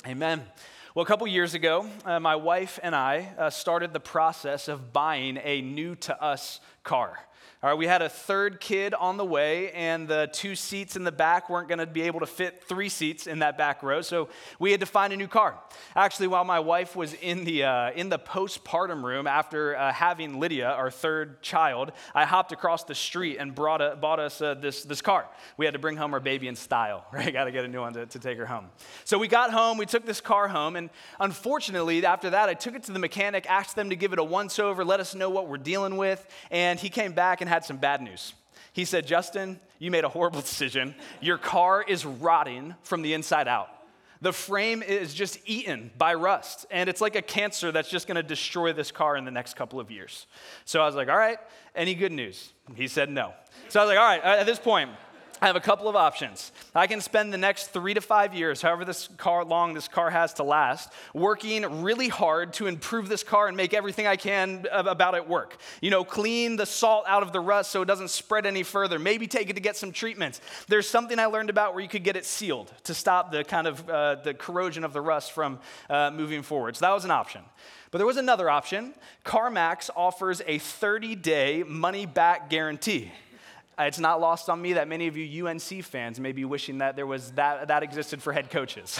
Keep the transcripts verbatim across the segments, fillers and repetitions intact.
Amen. Well, a couple years ago, uh, my wife and I uh, started the process of buying a new to us car. All right, we had a third kid on the way, and the two seats in the back weren't going to be able to fit three seats in that back row, so we had to find a new car. Actually, while my wife was in the uh, in the postpartum room after uh, having Lydia, our third child, I hopped across the street and brought a, bought us uh, this this car. We had to bring home our baby in style, right? Got to get a new one to, to take her home. So we got home, we took this car home, and unfortunately, after that, I took it to the mechanic, asked them to give it a once-over, let us know what we're dealing with, and he came back and had some bad news. He said, Justin, you made a horrible decision. Your car is rotting from the inside out. The frame is just eaten by rust, and it's like a cancer that's just going to destroy this car in the next couple of years. So I was like, all right, any good news? He said no. So I was like, all right, at this point, I have a couple of options. I can spend the next three to five years, however this car long this car has to last, working really hard to improve this car and make everything I can about it work. You know, clean the salt out of the rust so it doesn't spread any further. Maybe take it to get some treatments. There's something I learned about where you could get it sealed to stop the kind of uh, the corrosion of the rust from uh, moving forward. So that was an option. But there was another option. CarMax offers a thirty-day money-back guarantee. It's not lost on me that many of you U N C fans may be wishing that there was that that existed for head coaches.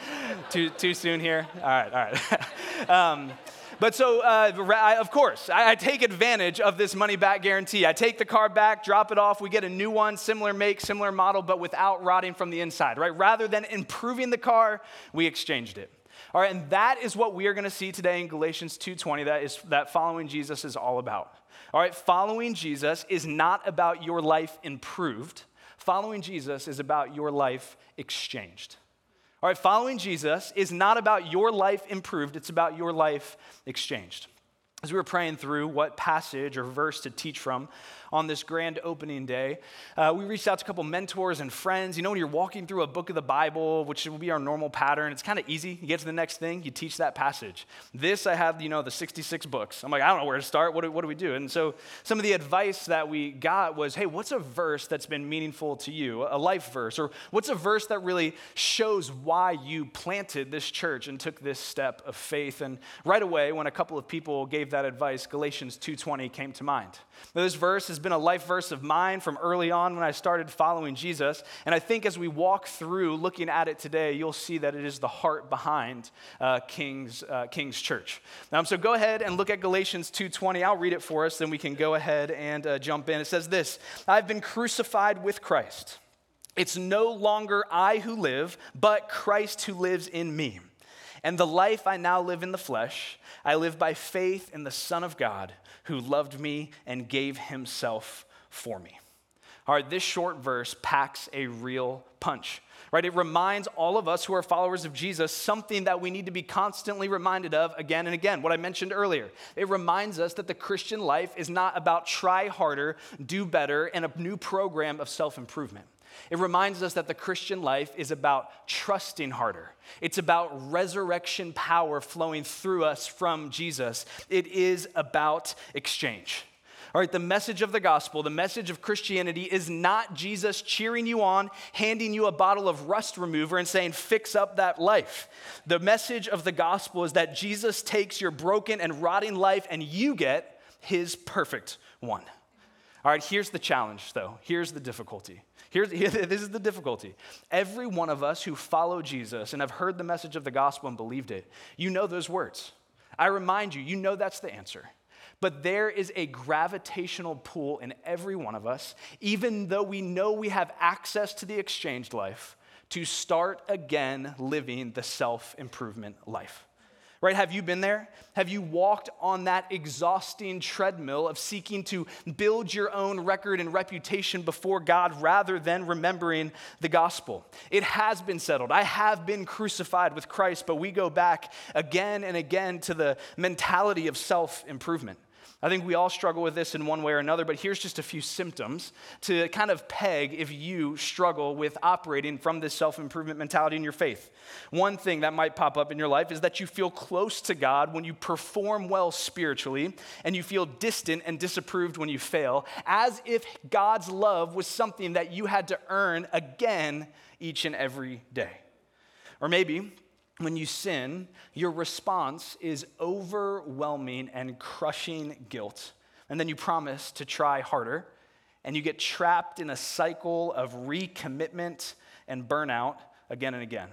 too too soon here? All right, all right. um, but so, uh, I, of course, I, I take advantage of this money-back guarantee. I take the car back, drop it off, we get a new one, similar make, similar model, but without rotting from the inside, right? Rather than improving the car, we exchanged it. All right, and that is what we are going to see today in Galatians two twenty, that is that following Jesus is all about. All right, following Jesus is not about your life improved. Following Jesus is about your life exchanged. All right, following Jesus is not about your life improved, it's about your life exchanged. As we were praying through what passage or verse to teach from on this grand opening day, uh, we reached out to a couple mentors and friends. You know, when you're walking through a book of the Bible, which will be our normal pattern, it's kind of easy. You get to the next thing, you teach that passage. This, I had, you know, the sixty-six books. I'm like, I don't know where to start. What do, what do we do? And so some of the advice that we got was, hey, what's a verse that's been meaningful to you, a life verse? Or what's a verse that really shows why you planted this church and took this step of faith? And right away, when a couple of people gave that advice, Galatians two twenty came to mind. Now, this verse has been a life verse of mine from early on when I started following Jesus, and I think as we walk through looking at it today, you'll see that it is the heart behind uh, King's, uh, King's Church. Um, so go ahead and look at Galatians two twenty. I'll read it for us, then we can go ahead and uh, jump in. It says this, I've been crucified with Christ. It's no longer I who live, but Christ who lives in me. And the life I now live in the flesh, I live by faith in the Son of God who loved me and gave himself for me. All right, this short verse packs a real punch, right? It reminds all of us who are followers of Jesus something that we need to be constantly reminded of again and again, what I mentioned earlier. It reminds us that the Christian life is not about try harder, do better, and a new program of self-improvement. It reminds us that the Christian life is about trusting harder. It's about resurrection power flowing through us from Jesus. It is about exchange. All right, the message of the gospel, the message of Christianity is not Jesus cheering you on, handing you a bottle of rust remover and saying, fix up that life. The message of the gospel is that Jesus takes your broken and rotting life and you get his perfect one. All right, here's the challenge though. Here's the difficulty. Here's, this is the difficulty. Every one of us who follow Jesus and have heard the message of the gospel and believed it, you know those words. I remind you, you know that's the answer. But there is a gravitational pull in every one of us, even though we know we have access to the exchanged life, to start again living the self-improvement life. Right? Have you been there? Have you walked on that exhausting treadmill of seeking to build your own record and reputation before God rather than remembering the gospel? It has been settled. I have been crucified with Christ, but we go back again and again to the mentality of self-improvement. I think we all struggle with this in one way or another, but here's just a few symptoms to kind of peg if you struggle with operating from this self-improvement mentality in your faith. One thing that might pop up in your life is that you feel close to God when you perform well spiritually, and you feel distant and disapproved when you fail, as if God's love was something that you had to earn again each and every day. Or maybe when you sin, your response is overwhelming and crushing guilt. And then you promise to try harder, and you get trapped in a cycle of recommitment and burnout again and again.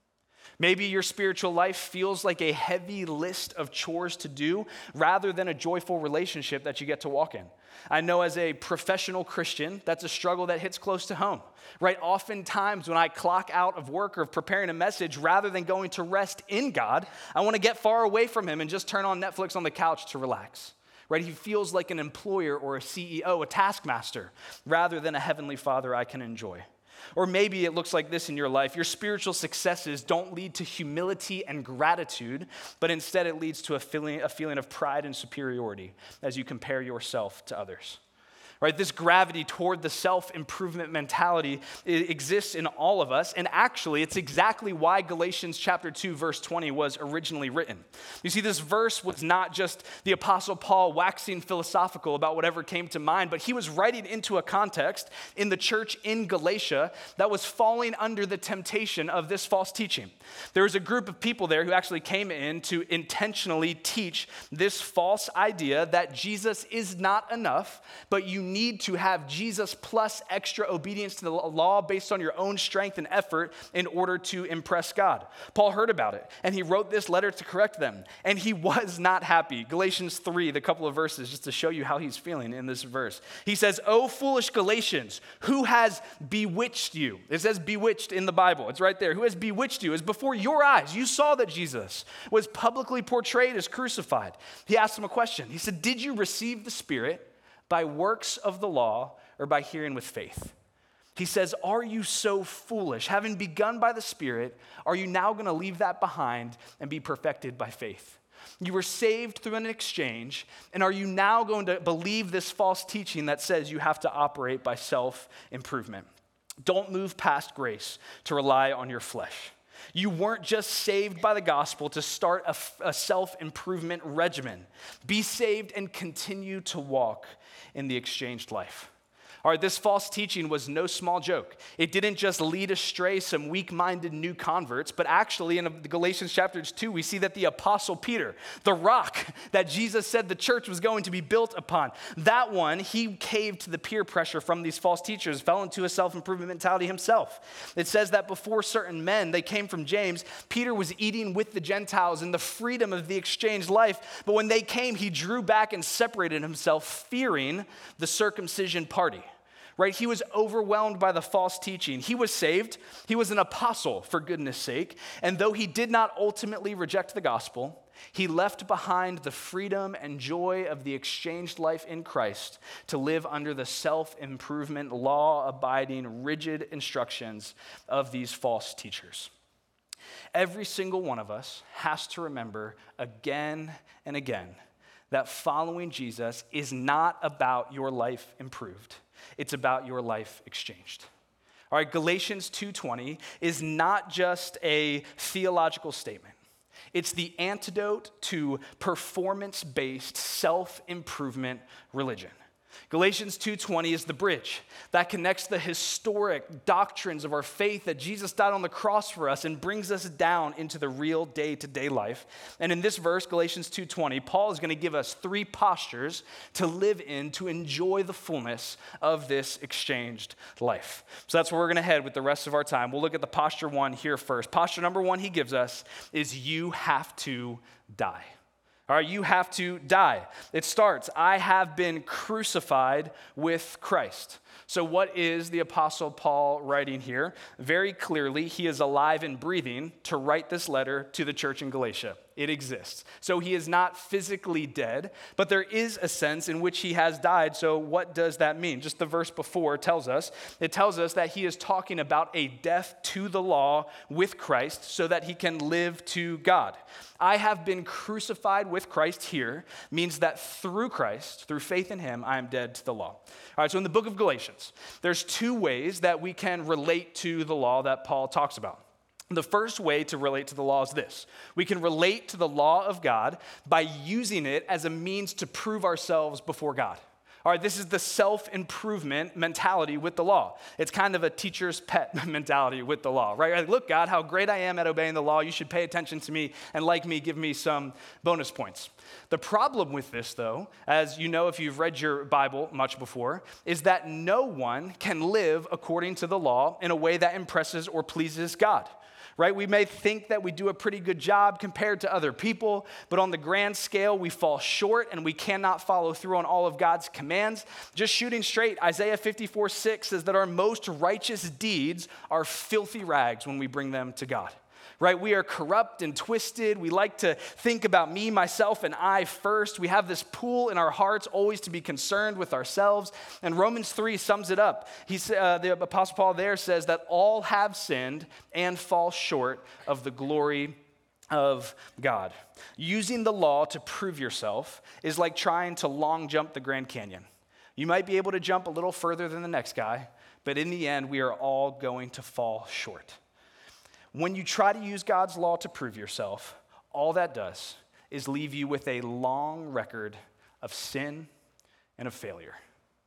Maybe your spiritual life feels like a heavy list of chores to do rather than a joyful relationship that you get to walk in. I know as a professional Christian, that's a struggle that hits close to home, right? Oftentimes when I clock out of work or preparing a message, rather than going to rest in God, I want to get far away from him and just turn on Netflix on the couch to relax, right? He feels like an employer or a C E O, a taskmaster, rather than a heavenly Father I can enjoy. Or maybe it looks like this in your life. Your spiritual successes don't lead to humility and gratitude, but instead it leads to a feeling, a feeling of pride and superiority as you compare yourself to others. Right? This gravity toward the self-improvement mentality exists in all of us, and actually it's exactly why Galatians chapter two, verse twenty was originally written. You see, this verse was not just the Apostle Paul waxing philosophical about whatever came to mind, but he was writing into a context in the church in Galatia that was falling under the temptation of this false teaching. There was a group of people there who actually came in to intentionally teach this false idea that Jesus is not enough, but you need to have Jesus plus extra obedience to the law based on your own strength and effort in order to impress God. Paul heard about it, and he wrote this letter to correct them, and he was not happy. Galatians three, the couple of verses, just to show you how he's feeling in this verse. He says, "O foolish Galatians, who has bewitched you?" It says bewitched in the Bible. It's right there. Who has bewitched you? Is before your eyes you saw that Jesus was publicly portrayed as crucified. He asked them a question. He said, "Did you receive the Spirit by works of the law or by hearing with faith?" He says, "Are you so foolish? Having begun by the Spirit, are you now going to leave that behind and be perfected by faith? You were saved through an exchange, and are you now going to believe this false teaching that says you have to operate by self-improvement? Don't move past grace to rely on your flesh. You weren't just saved by the gospel to start a, a self-improvement regimen. Be saved and continue to walk in the exchanged life." All right, this false teaching was no small joke. It didn't just lead astray some weak-minded new converts, but actually in Galatians chapter two, we see that the Apostle Peter, the rock that Jesus said the church was going to be built upon, that one, he caved to the peer pressure from these false teachers, fell into a self-improvement mentality himself. It says that before certain men, they came from James, Peter was eating with the Gentiles in the freedom of the exchanged life, but when they came, he drew back and separated himself, fearing the circumcision party. Right? He was overwhelmed by the false teaching. He was saved. He was an apostle, for goodness sake. And though he did not ultimately reject the gospel, he left behind the freedom and joy of the exchanged life in Christ to live under the self-improvement, law-abiding, rigid instructions of these false teachers. Every single one of us has to remember again and again that following Jesus is not about your life improved. It's about your life exchanged. All right, Galatians two twenty is not just a theological statement. It's the antidote to performance-based self-improvement religion. Galatians two twenty is the bridge that connects the historic doctrines of our faith that Jesus died on the cross for us and brings us down into the real day-to-day life. And in this verse, Galatians two twenty, Paul is going to give us three postures to live in to enjoy the fullness of this exchanged life. So that's where we're going to head with the rest of our time. We'll look at the posture one here first. Posture number one he gives us is you have to die. All right, you have to die. It starts, I have been crucified with Christ. So what is the Apostle Paul writing here? Very clearly, he is alive and breathing to write this letter to the church in Galatia. It exists. So he is not physically dead, but there is a sense in which he has died. So what does that mean? Just the verse before tells us. It tells us that he is talking about a death to the law with Christ so that he can live to God. I have been crucified with Christ here means that through Christ, through faith in him, I am dead to the law. All right, so in the book of Galatians, there's two ways that we can relate to the law that Paul talks about. The first way to relate to the law is this. We can relate to the law of God by using it as a means to prove ourselves before God. All right, this is the self-improvement mentality with the law. It's kind of a teacher's pet mentality with the law, right? Like, look, God, how great I am at obeying the law. You should pay attention to me and like me, give me some bonus points. The problem with this, though, as you know if you've read your Bible much before, is that no one can live according to the law in a way that impresses or pleases God. Right? We may think that we do a pretty good job compared to other people, but on the grand scale, we fall short and we cannot follow through on all of God's commands. Just shooting straight, Isaiah fifty-four six says that our most righteous deeds are filthy rags when we bring them to God. Right? We are corrupt and twisted. We like to think about me, myself, and I first. We have this pull in our hearts always to be concerned with ourselves. And Romans three sums it up. He, uh, the Apostle Paul there says that all have sinned and fall short of the glory of God. Using the law to prove yourself is like trying to long jump the Grand Canyon. You might be able to jump a little further than the next guy, but in the end, we are all going to fall short. When you try to use God's law to prove yourself, all that does is leave you with a long record of sin and of failure.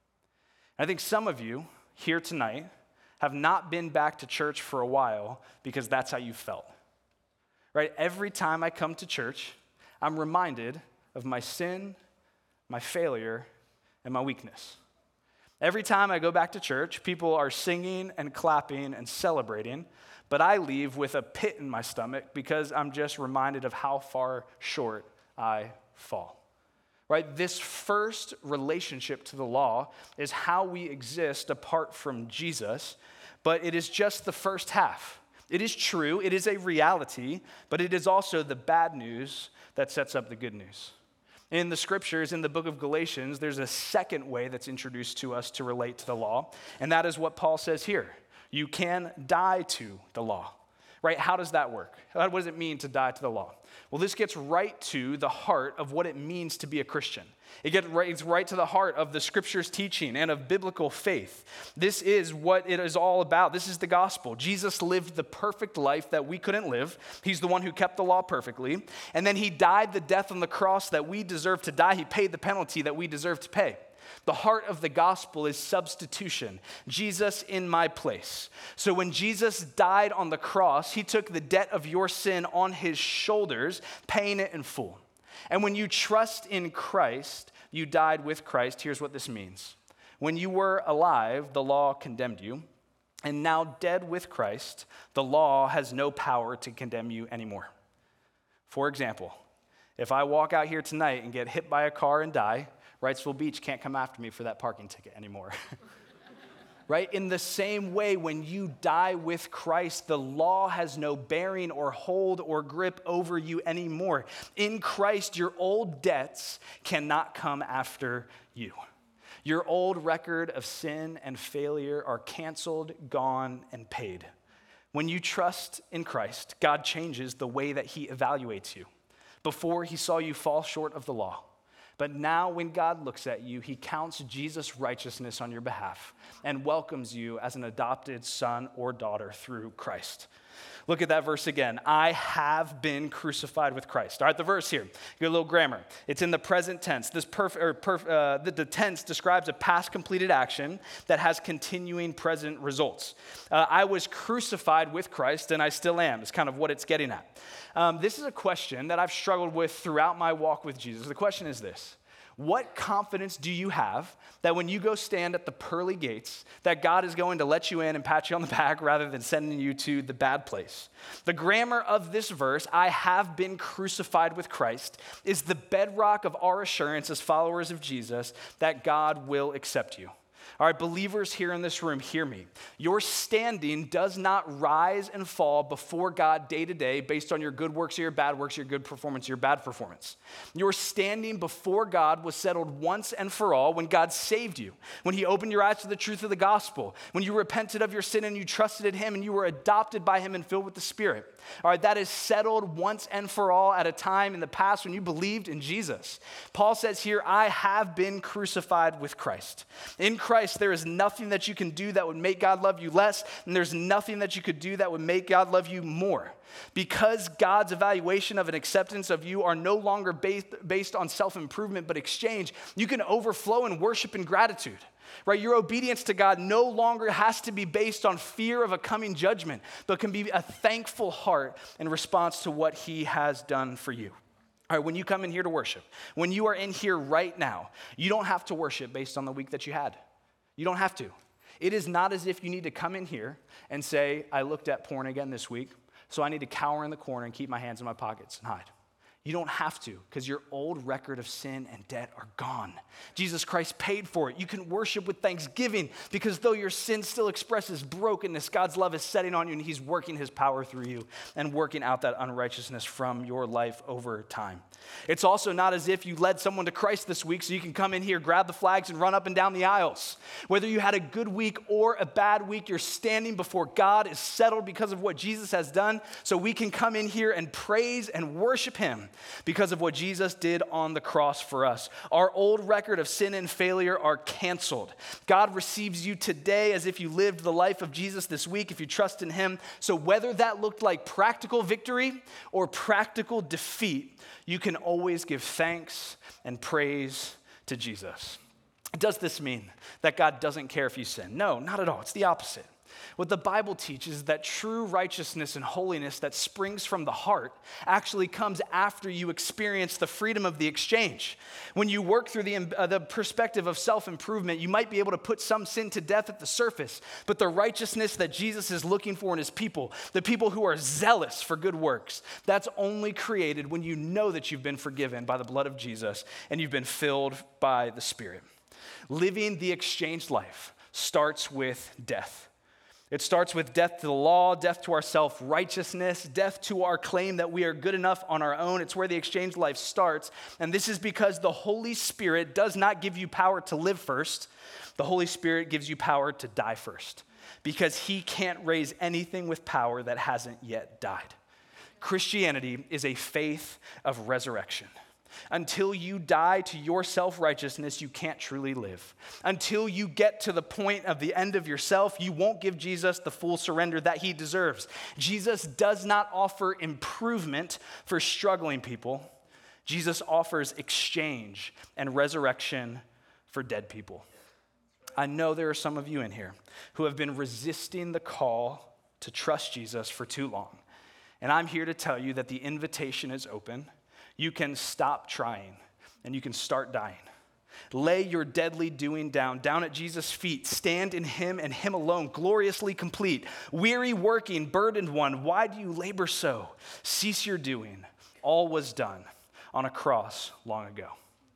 I think some of you here tonight have not been back to church for a while because that's how you felt. Right? Every time I come to church, I'm reminded of my sin, my failure, and my weakness. Every time I go back to church, people are singing and clapping and celebrating, but I leave with a pit in my stomach because I'm just reminded of how far short I fall. Right? This first relationship to the law is how we exist apart from Jesus, but it is just the first half. It is true, it is a reality, but it is also the bad news that sets up the good news. In the scriptures, in the book of Galatians, there's a second way that's introduced to us to relate to the law, and that is what Paul says here. You can die to the law, right? How does that work? What does it mean to die to the law? Well, this gets right to the heart of what it means to be a Christian. It gets right, it's right to the heart of the scripture's teaching and of biblical faith. This is what it is all about. This is the gospel. Jesus lived the perfect life that we couldn't live. He's the one who kept the law perfectly. And then he died the death on the cross that we deserve to die. He paid the penalty that we deserve to pay. The heart of the gospel is substitution. Jesus in my place. So when Jesus died on the cross, he took the debt of your sin on his shoulders, paying it in full. And when you trust in Christ, you died with Christ. Here's what this means. When you were alive, the law condemned you. And now dead with Christ, the law has no power to condemn you anymore. For example, if I walk out here tonight and get hit by a car and die, Wrightsville Beach can't come after me for that parking ticket anymore. Right? In the same way, when you die with Christ, the law has no bearing or hold or grip over you anymore. In Christ, your old debts cannot come after you. Your old record of sin and failure are canceled, gone, and paid. When you trust in Christ, God changes the way that he evaluates you. Before, he saw you fall short of the law. But now when God looks at you, he counts Jesus' righteousness on your behalf and welcomes you as an adopted son or daughter through Christ. Look at that verse again. I have been crucified with Christ. All right, the verse here. Get a little grammar. It's in the present tense. This perf- or perf- uh, the, the tense describes a past completed action that has continuing present results. Uh, I was crucified with Christ, and I still am. It's kind of what it's getting at. Um, this is a question that I've struggled with throughout my walk with Jesus. The question is this. What confidence do you have that when you go stand at the pearly gates, that God is going to let you in and pat you on the back rather than sending you to the bad place? The grammar of this verse, I have been crucified with Christ, is the bedrock of our assurance as followers of Jesus that God will accept you. All right, believers here in this room, hear me. Your standing does not rise and fall before God day to day based on your good works or your bad works, your good performance or your bad performance. Your standing before God was settled once and for all when God saved you, when he opened your eyes to the truth of the gospel, when you repented of your sin and you trusted in him and you were adopted by him and filled with the Spirit. All right, that is settled once and for all at a time in the past when you believed in Jesus. Paul says here, I have been crucified with Christ. In Christ, Christ, there is nothing that you can do that would make God love you less, and there's nothing that you could do that would make God love you more. Because God's evaluation of an acceptance of you are no longer based, based on self-improvement but exchange, you can overflow in worship and gratitude. Right? Your obedience to God no longer has to be based on fear of a coming judgment, but can be a thankful heart in response to what he has done for you. All right, when you come in here to worship, when you are in here right now, you don't have to worship based on the week that you had. You don't have to. It is not as if you need to come in here and say, I looked at porn again this week, so I need to cower in the corner and keep my hands in my pockets and hide. You don't have to, because your old record of sin and debt are gone. Jesus Christ paid for it. You can worship with thanksgiving, because though your sin still expresses brokenness, God's love is setting on you, and he's working his power through you and working out that unrighteousness from your life over time. It's also not as if you led someone to Christ this week so you can come in here, grab the flags, and run up and down the aisles. Whether you had a good week or a bad week, your standing before God is settled because of what Jesus has done, so we can come in here and praise and worship him because of what Jesus did on the cross for us. Our old record of sin and failure are canceled. God receives you today as if you lived the life of Jesus this week, if you trust in him. So whether that looked like practical victory or practical defeat, you can always give thanks and praise to Jesus. Does this mean that God doesn't care if you sin? No, not at all. It's the opposite. What the Bible teaches is that true righteousness and holiness that springs from the heart actually comes after you experience the freedom of the exchange. When you work through the, uh, the perspective of self-improvement, you might be able to put some sin to death at the surface, but the righteousness that Jesus is looking for in his people, the people who are zealous for good works, that's only created when you know that you've been forgiven by the blood of Jesus and you've been filled by the Spirit. Living the exchanged life starts with death. It starts with death to the law, death to our self-righteousness, death to our claim that we are good enough on our own. It's where the exchange life starts. And this is because the Holy Spirit does not give you power to live first. The Holy Spirit gives you power to die first, because he can't raise anything with power that hasn't yet died. Christianity is a faith of resurrection. Until you die to your self-righteousness, you can't truly live. Until you get to the point of the end of yourself, you won't give Jesus the full surrender that he deserves. Jesus does not offer improvement for struggling people. Jesus offers exchange and resurrection for dead people. I know there are some of you in here who have been resisting the call to trust Jesus for too long. And I'm here to tell you that the invitation is open. You can stop trying, and you can start dying. Lay your deadly doing down, down at Jesus' feet. Stand in him and him alone, gloriously complete. Weary working, burdened one, why do you labor so? Cease your doing. All was done on a cross long ago.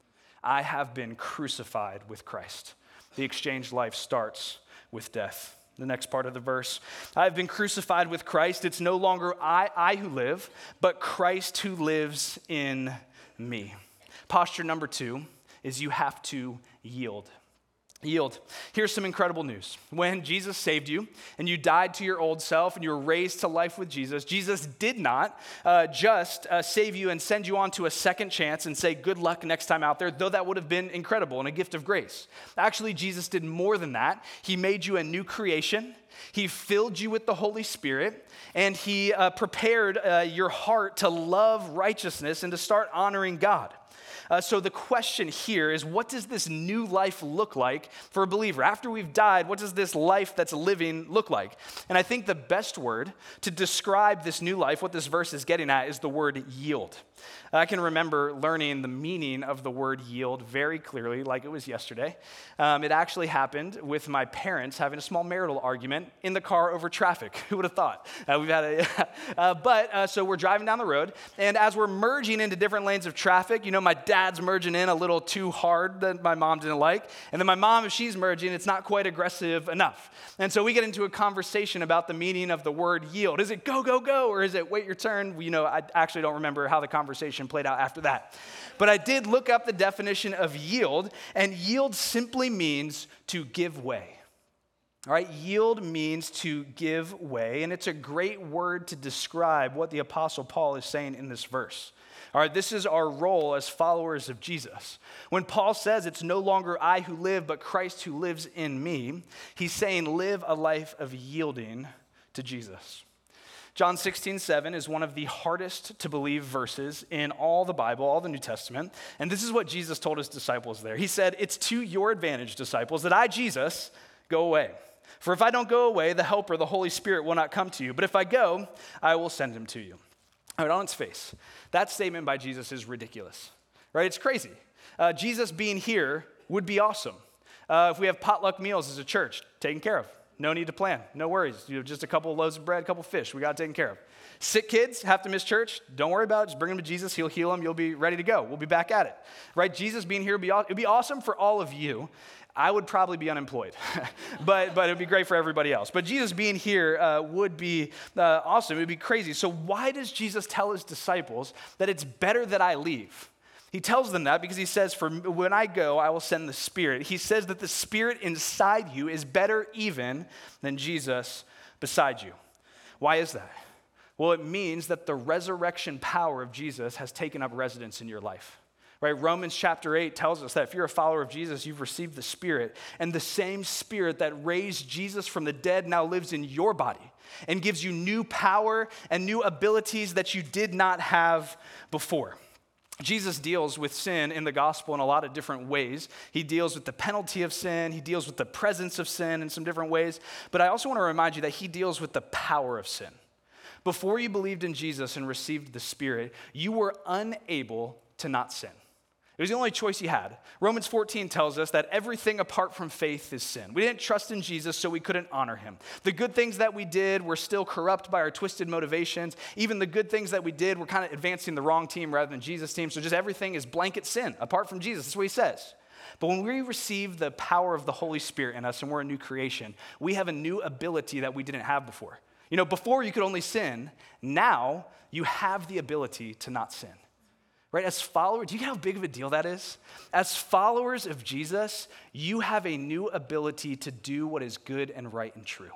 I have been crucified with Christ. The exchange life starts with death. The next part of the verse, I have been crucified with Christ. It's no longer I, I who live, but Christ who lives in me. Posture number two is you have to yield. Yield. Here's some incredible news. When Jesus saved you and you died to your old self and you were raised to life with Jesus, Jesus did not uh, just uh, save you and send you on to a second chance and say, good luck next time out there, though that would have been incredible and a gift of grace. Actually, Jesus did more than that. He made you a new creation. He filled you with the Holy Spirit, and he uh, prepared uh, your heart to love righteousness and to start honoring God. Uh, so the question here is, what does this new life look like for a believer? After we've died, what does this life that's living look like? And I think the best word to describe this new life, what this verse is getting at, is the word yield. I can remember learning the meaning of the word yield very clearly, like it was yesterday. Um, it actually happened with my parents having a small marital argument in the car over traffic. Who would have thought? Uh, we've had a, uh, but uh, so we're driving down the road, and as we're merging into different lanes of traffic, you know, my dad's merging in a little too hard that my mom didn't like, and then my mom, if she's merging, it's not quite aggressive enough. And so we get into a conversation about the meaning of the word yield. Is it go, go, go, or is it wait your turn? You know, I actually don't remember how the conversation played out after that. But I did look up the definition of yield, and yield simply means to give way. All right, yield means to give way, and it's a great word to describe what the Apostle Paul is saying in this verse. All right, this is our role as followers of Jesus. When Paul says it's no longer I who live, but Christ who lives in me, he's saying live a life of yielding to Jesus. John sixteen seven is one of the hardest to believe verses in all the Bible, all the New Testament. And this is what Jesus told his disciples there. He said, it's to your advantage, disciples, that I, Jesus, go away. For if I don't go away, the Helper, the Holy Spirit, will not come to you. But if I go, I will send him to you. All right, on its face, that statement by Jesus is ridiculous, right? It's crazy. Uh, Jesus being here would be awesome. Uh, if we have potluck meals as a church, taken care of. No need to plan. No worries. You know, just a couple of loaves of bread, a couple of fish. We got it taken care of. Sick kids have to miss church. Don't worry about it. Just bring them to Jesus. He'll heal them. You'll be ready to go. We'll be back at it, right? Jesus being here would be, it'd be awesome for all of you. I would probably be unemployed, but but it would be great for everybody else. But Jesus being here uh, would be uh, awesome. It would be crazy. So why does Jesus tell his disciples that it's better that I leave? He tells them that because he says, "For when I go, I will send the Spirit." He says that the Spirit inside you is better even than Jesus beside you. Why is that? Well, it means that the resurrection power of Jesus has taken up residence in your life. Right? Romans chapter eight tells us that if you're a follower of Jesus, you've received the Spirit, and the same Spirit that raised Jesus from the dead now lives in your body and gives you new power and new abilities that you did not have before. Jesus deals with sin in the gospel in a lot of different ways. He deals with the penalty of sin. He deals with the presence of sin in some different ways. But I also want to remind you that he deals with the power of sin. Before you believed in Jesus and received the Spirit, you were unable to not sin. It was the only choice you had. Romans fourteen tells us that everything apart from faith is sin. We didn't trust in Jesus, so we couldn't honor him. The good things that we did were still corrupt by our twisted motivations. Even the good things that we did were kind of advancing the wrong team rather than Jesus' team. So just everything is blanket sin apart from Jesus. That's what he says. But when we receive the power of the Holy Spirit in us and we're a new creation, we have a new ability that we didn't have before. You know, before you could only sin. Now you have the ability to not sin. Right, as followers, do you know how big of a deal that is? As followers of Jesus, you have a new ability to do what is good and right and true.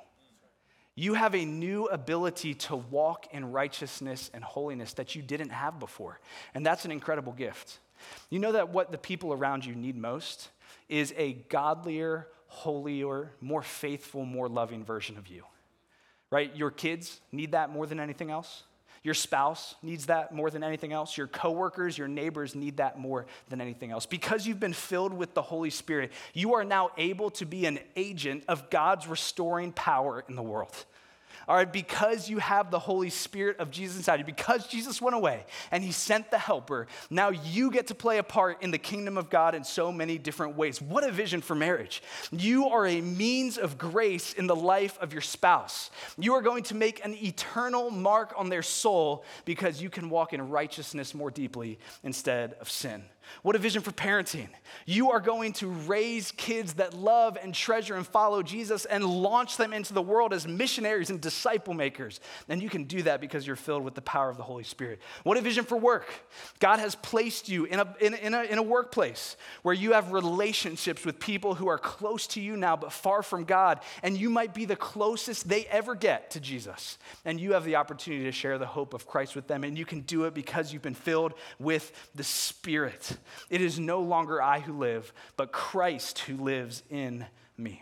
You have a new ability to walk in righteousness and holiness that you didn't have before. And that's an incredible gift. You know that what the people around you need most is a godlier, holier, more faithful, more loving version of you. Right? Your kids need that more than anything else. Your spouse needs that more than anything else. Your coworkers, your neighbors need that more than anything else. Because you've been filled with the Holy Spirit, you are now able to be an agent of God's restoring power in the world. All right, because you have the Holy Spirit of Jesus inside you, because Jesus went away and he sent the helper, now you get to play a part in the kingdom of God in so many different ways. What a vision for marriage. You are a means of grace in the life of your spouse. You are going to make an eternal mark on their soul because you can walk in righteousness more deeply instead of sin. What a vision for parenting. You are going to raise kids that love and treasure and follow Jesus and launch them into the world as missionaries and disciple makers. And you can do that because you're filled with the power of the Holy Spirit. What a vision for work. God has placed you in a, in, in a, in a workplace where you have relationships with people who are close to you now but far from God. And you might be the closest they ever get to Jesus. And you have the opportunity to share the hope of Christ with them. And you can do it because you've been filled with the Spirit. It is no longer I who live, but Christ who lives in me.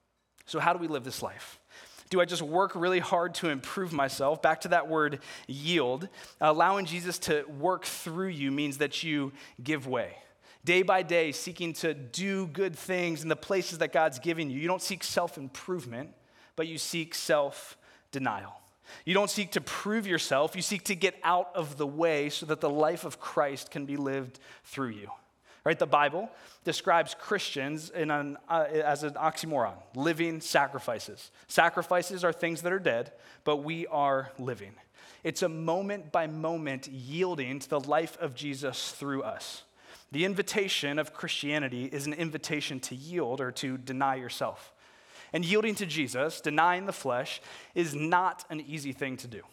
So how do we live this life? Do I just work really hard to improve myself? Back to that word yield. Allowing Jesus to work through you means that you give way. Day by day, seeking to do good things in the places that God's given you. You don't seek self-improvement, but you seek self-denial. You don't seek to prove yourself. You seek to get out of the way so that the life of Christ can be lived through you. Right? The Bible describes Christians in an, uh, as an oxymoron, living sacrifices. Sacrifices are things that are dead, but we are living. It's a moment by moment yielding to the life of Jesus through us. The invitation of Christianity is an invitation to yield or to deny yourself. And yielding to Jesus, denying the flesh, is not an easy thing to do.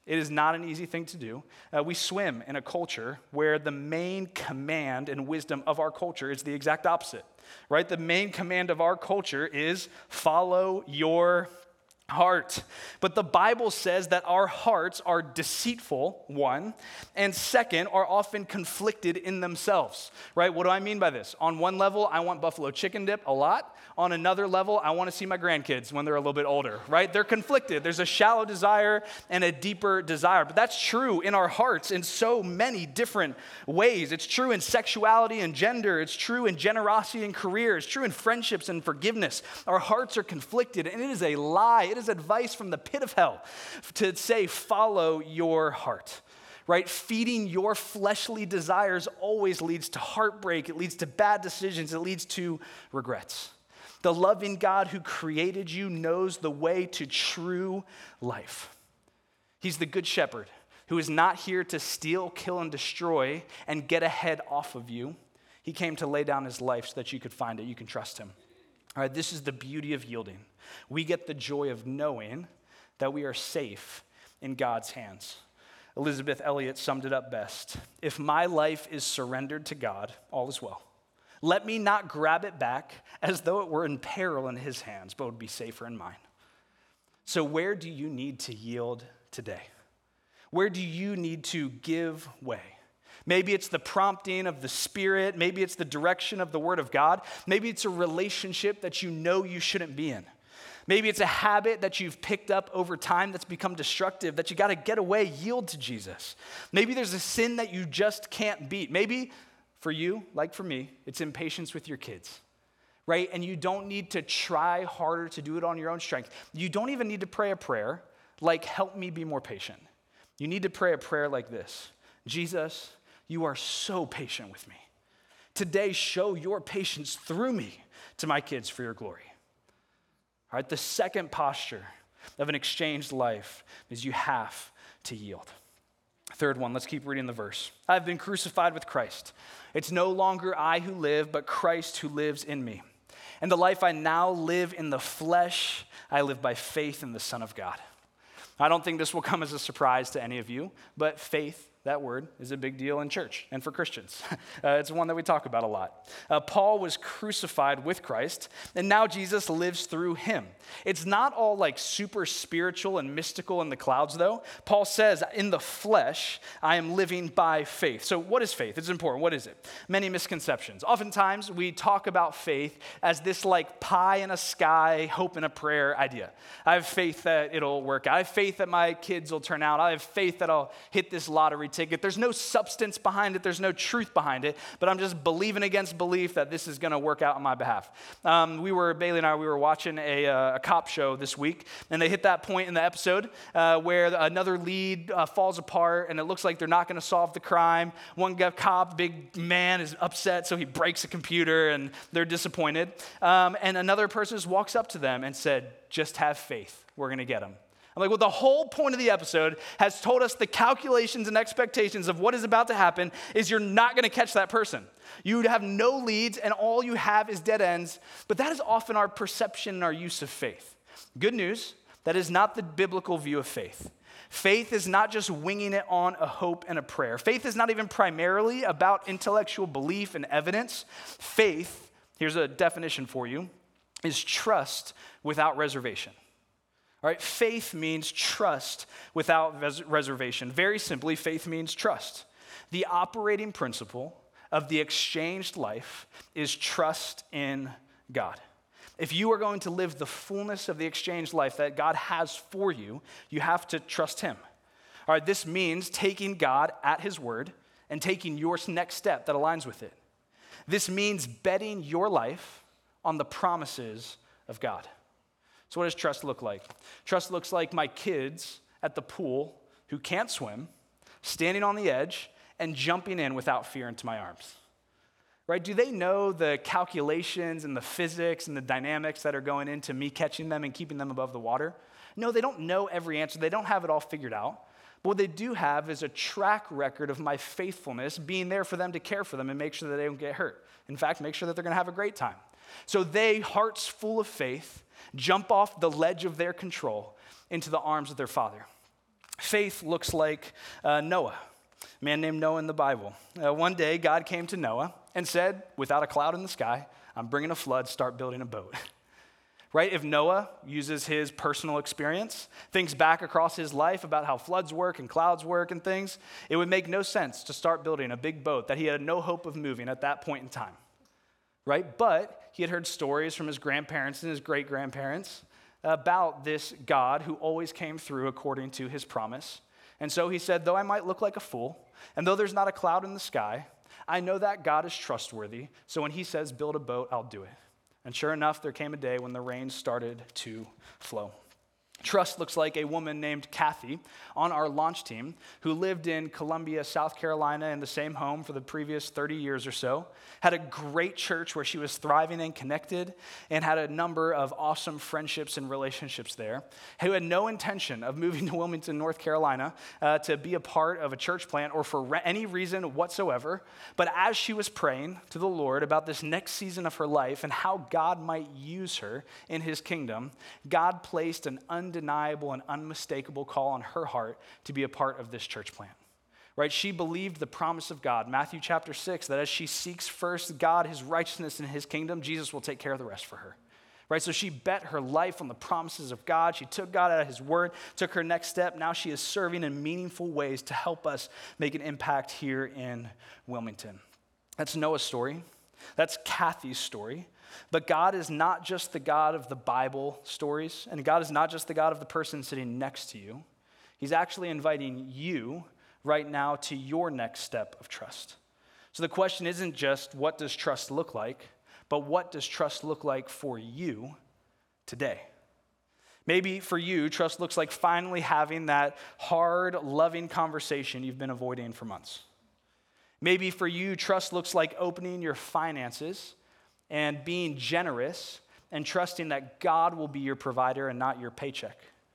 It is not an easy thing to do. Uh, we swim in a culture where the main command and wisdom of our culture is the exact opposite, right? The main command of our culture is follow your heart. But the Bible says that our hearts are deceitful, one, and second, are often conflicted in themselves, right? What do I mean by this? On one level, I want buffalo chicken dip a lot. On another level, I want to see my grandkids when they're a little bit older, right? They're conflicted. There's a shallow desire and a deeper desire. But that's true in our hearts in so many different ways. It's true in sexuality and gender. It's true in generosity and career. It's true in friendships and forgiveness. Our hearts are conflicted, and it is a lie. It is advice from the pit of hell to say, follow your heart. Right? Feeding your fleshly desires always leads to heartbreak. It leads to bad decisions. It leads to regrets. The loving God who created you knows the way to true life. He's the good shepherd who is not here to steal, kill, and destroy and get ahead off of you. He came to lay down his life so that you could find it. You can trust him. All right, this is the beauty of yielding. We get the joy of knowing that we are safe in God's hands. Elizabeth Elliot summed it up best. If my life is surrendered to God, all is well. Let me not grab it back as though it were in peril in his hands, but would be safer in mine. So where do you need to yield today? Where do you need to give way? Maybe it's the prompting of the Spirit. Maybe it's the direction of the Word of God. Maybe it's a relationship that you know you shouldn't be in. Maybe it's a habit that you've picked up over time that's become destructive, that you got to get away, yield to Jesus. Maybe there's a sin that you just can't beat. Maybe for you, like for me, it's impatience with your kids, right? And you don't need to try harder to do it on your own strength. You don't even need to pray a prayer like, help me be more patient. You need to pray a prayer like this. Jesus, you are so patient with me. Today, show your patience through me to my kids for your glory. All right, the second posture of an exchanged life is you have to yield. Third one, let's keep reading the verse. I've been crucified with Christ. It's no longer I who live, but Christ who lives in me. And the life I now live in the flesh, I live by faith in the Son of God. I don't think this will come as a surprise to any of you, but faith, that word, is a big deal in church and for Christians. Uh, it's one that we talk about a lot. Uh, Paul was crucified with Christ, and now Jesus lives through him. It's not all like super spiritual and mystical in the clouds, though. Paul says, in the flesh, I am living by faith. So what is faith? It's important. What is it? Many misconceptions. Oftentimes, we talk about faith as this like pie in a sky, hope in a prayer idea. I have faith that it'll work out. I have faith that my kids will turn out. I have faith that I'll hit this lottery ticket. There's no substance behind it. There's no truth behind it, but I'm just believing against belief that this is going to work out on my behalf. Um, we were, Bailey and I, we were watching a, uh, a cop show this week, and they hit that point in the episode uh, where another lead uh, falls apart, and it looks like they're not going to solve the crime. One guy, cop, big man, is upset, so he breaks a computer, and they're disappointed. Um, and another person just walks up to them and said, just have faith. We're going to get him. I'm like, well, the whole point of the episode has told us the calculations and expectations of what is about to happen is you're not going to catch that person. You have no leads, and all you have is dead ends. But that is often our perception and our use of faith. Good news, that is not the biblical view of faith. Faith is not just winging it on a hope and a prayer. Faith is not even primarily about intellectual belief and evidence. Faith, here's a definition for you, is trust without reservation. All right, faith means trust without res- reservation. Very simply, faith means trust. The operating principle of the exchanged life is trust in God. If you are going to live the fullness of the exchanged life that God has for you, you have to trust him. All right, this means taking God at his word and taking your next step that aligns with it. This means betting your life on the promises of God. So what does trust look like? Trust looks like my kids at the pool who can't swim, standing on the edge and jumping in without fear into my arms. Right? Do they know the calculations and the physics and the dynamics that are going into me catching them and keeping them above the water? No, they don't know every answer. They don't have it all figured out. But what they do have is a track record of my faithfulness being there for them to care for them and make sure that they don't get hurt. In fact, make sure that they're going to have a great time. So they, hearts full of faith, jump off the ledge of their control into the arms of their Father. Faith looks like uh, Noah, a man named Noah in the Bible. Uh, one day, God came to Noah and said, without a cloud in the sky, I'm bringing a flood, start building a boat. Right? If Noah uses his personal experience, thinks back across his life about how floods work and clouds work and things, it would make no sense to start building a big boat that he had no hope of moving at that point in time. Right? But he had heard stories from his grandparents and his great-grandparents about this God who always came through according to his promise. And so he said, though I might look like a fool, and though there's not a cloud in the sky, I know that God is trustworthy, so when he says build a boat, I'll do it. And sure enough, there came a day when the rain started to flow. Trust looks like a woman named Kathy on our launch team who lived in Columbia, South Carolina in the same home for the previous thirty years or so, had a great church where she was thriving and connected, and had a number of awesome friendships and relationships there, who had no intention of moving to Wilmington, North Carolina uh, to be a part of a church plant or for re- any reason whatsoever. But as she was praying to the Lord about this next season of her life and how God might use her in his kingdom, God placed an undeniable and unmistakable call on her heart to be a part of this church plant. Right? She believed the promise of God, Matthew chapter six, that as she seeks first God, his righteousness, and his kingdom, Jesus will take care of the rest for her. Right? So she bet her life on the promises of God. She took God at his word, took her next step. Now she is serving in meaningful ways to help us make an impact here in Wilmington. That's Noah's story. That's Kathy's story. But God is not just the God of the Bible stories, and God is not just the God of the person sitting next to you. He's actually inviting you right now to your next step of trust. So the question isn't just what does trust look like, but what does trust look like for you today? Maybe for you, trust looks like finally having that hard, loving conversation you've been avoiding for months. Maybe for you, trust looks like opening your finances and being generous and trusting that God will be your provider and not your paycheck.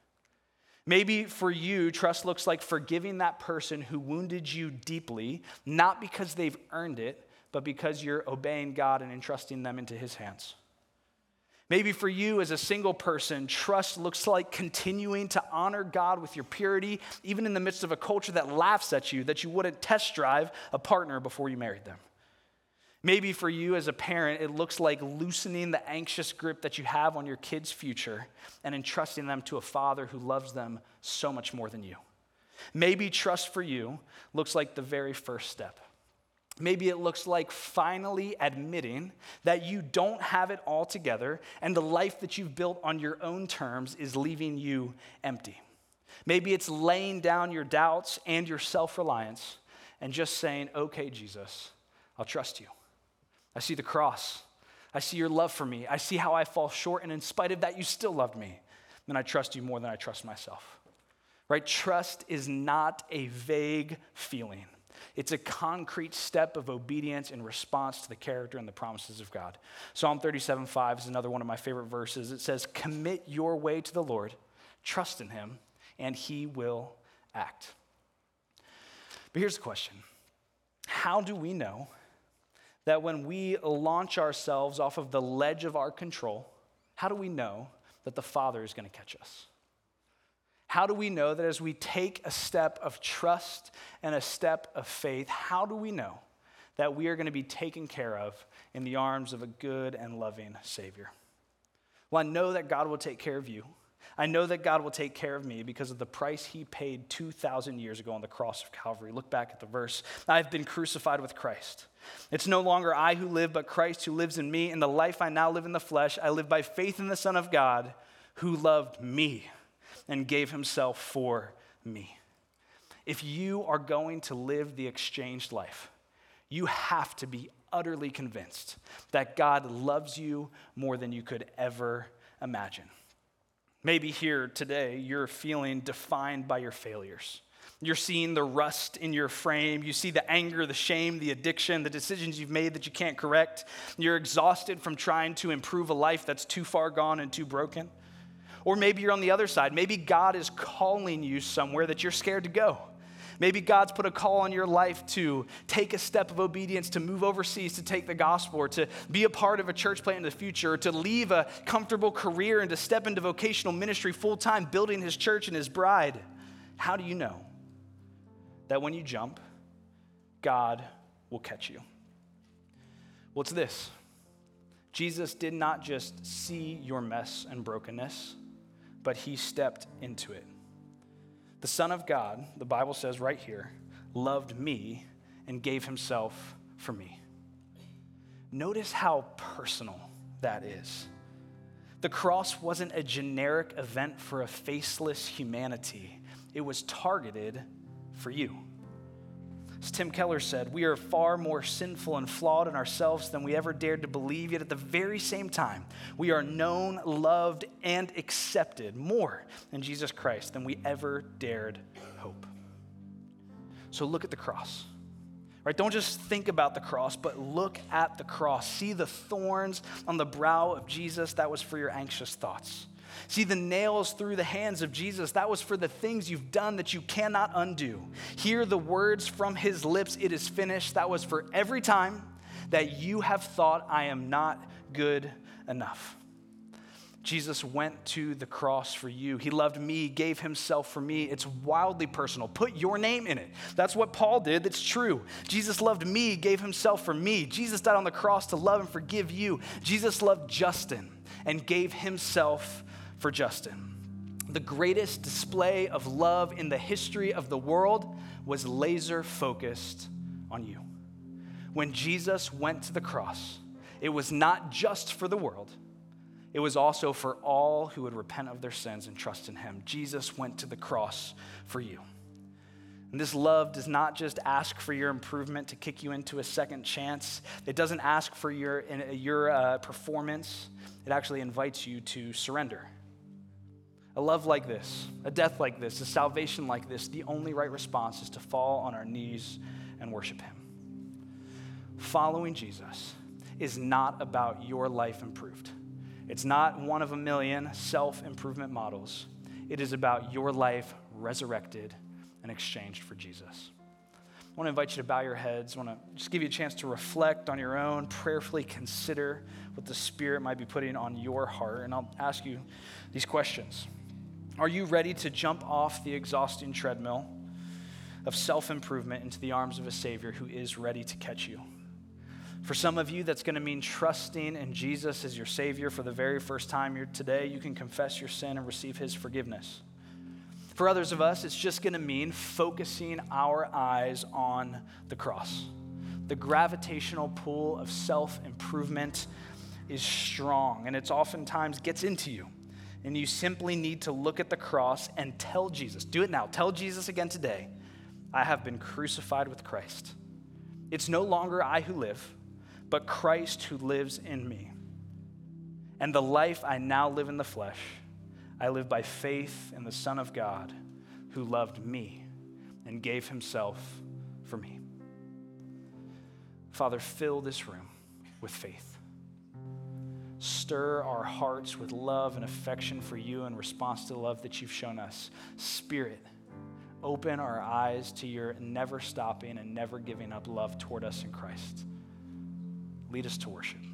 Maybe for you, trust looks like forgiving that person who wounded you deeply, not because they've earned it, but because you're obeying God and entrusting them into his hands. Maybe for you as a single person, trust looks like continuing to honor God with your purity, even in the midst of a culture that laughs at you, that you wouldn't test drive a partner before you married them. Maybe for you as a parent, it looks like loosening the anxious grip that you have on your kids' future and entrusting them to a father who loves them so much more than you. Maybe trust for you looks like the very first step. Maybe it looks like finally admitting that you don't have it all together and the life that you've built on your own terms is leaving you empty. Maybe it's laying down your doubts and your self-reliance and just saying, okay, Jesus, I'll trust you. I see the cross. I see your love for me. I see how I fall short, and in spite of that, you still loved me. And I trust you more than I trust myself. Right? Trust is not a vague feeling. It's a concrete step of obedience in response to the character and the promises of God. Psalm thirty-seven five is another one of my favorite verses. It says, commit your way to the Lord, trust in him, and he will act. But here's the question. How do we know that when we launch ourselves off of the ledge of our control, how do we know that the Father is going to catch us? How do we know that as we take a step of trust and a step of faith, how do we know that we are going to be taken care of in the arms of a good and loving Savior? Well, I know that God will take care of you. I know that God will take care of me because of the price he paid two thousand years ago on the cross of Calvary. Look back at the verse. I've been crucified with Christ. It's no longer I who live, but Christ who lives in me. In the life I now live in the flesh, I live by faith in the Son of God who loved me and gave himself for me. If you are going to live the exchanged life, you have to be utterly convinced that God loves you more than you could ever imagine. Maybe here today, you're feeling defined by your failures. You're seeing the rust in your frame. You see the anger, the shame, the addiction, the decisions you've made that you can't correct. You're exhausted from trying to improve a life that's too far gone and too broken. Or maybe you're on the other side. Maybe God is calling you somewhere that you're scared to go. Maybe God's put a call on your life to take a step of obedience, to move overseas, to take the gospel, or to be a part of a church plant in the future, or to leave a comfortable career and to step into vocational ministry full-time, building his church and his bride. How do you know that when you jump, God will catch you? Well, it's this. Jesus did not just see your mess and brokenness, but he stepped into it. The Son of God, the Bible says right here, loved me and gave himself for me. Notice how personal that is. The cross wasn't a generic event for a faceless humanity. It was targeted for you. As Tim Keller said, we are far more sinful and flawed in ourselves than we ever dared to believe, yet at the very same time, we are known, loved, and accepted more in Jesus Christ than we ever dared hope. So look at the cross. Right? Don't just think about the cross, but look at the cross. See the thorns on the brow of Jesus. That was for your anxious thoughts. See the nails through the hands of Jesus. That was for the things you've done that you cannot undo. Hear the words from his lips, it is finished. That was for every time that you have thought, I am not good enough. Jesus went to the cross for you. He loved me, gave himself for me. It's wildly personal. Put your name in it. That's what Paul did. That's true. Jesus loved me, gave himself for me. Jesus died on the cross to love and forgive you. Jesus loved Justin and gave himself for Justin. The greatest display of love in the history of the world was laser focused on you. When Jesus went to the cross, it was not just for the world. It was also for all who would repent of their sins and trust in him. Jesus went to the cross for you. And this love does not just ask for your improvement to kick you into a second chance. It doesn't ask for your, your uh, performance. It actually invites you to surrender. A love like this, a death like this, a salvation like this, the only right response is to fall on our knees and worship him. Following Jesus is not about your life improved. It's not one of a million self-improvement models. It is about your life resurrected and exchanged for Jesus. I want to invite you to bow your heads. I want to just give you a chance to reflect on your own, prayerfully consider what the Spirit might be putting on your heart. And I'll ask you these questions. Are you ready to jump off the exhausting treadmill of self-improvement into the arms of a Savior who is ready to catch you? For some of you, that's going to mean trusting in Jesus as your Savior for the very first time here today. You can confess your sin and receive his forgiveness. For others of us, it's just going to mean focusing our eyes on the cross. The gravitational pull of self-improvement is strong, and it's oftentimes gets into you. And you simply need to look at the cross and tell Jesus, do it now, tell Jesus again today, I have been crucified with Christ. It's no longer I who live, but Christ who lives in me. And the life I now live in the flesh, I live by faith in the Son of God who loved me and gave himself for me. Father, fill this room with faith. Stir our hearts with love and affection for you in response to the love that you've shown us. Spirit, open our eyes to your never stopping and never giving up love toward us in Christ. Lead us to worship.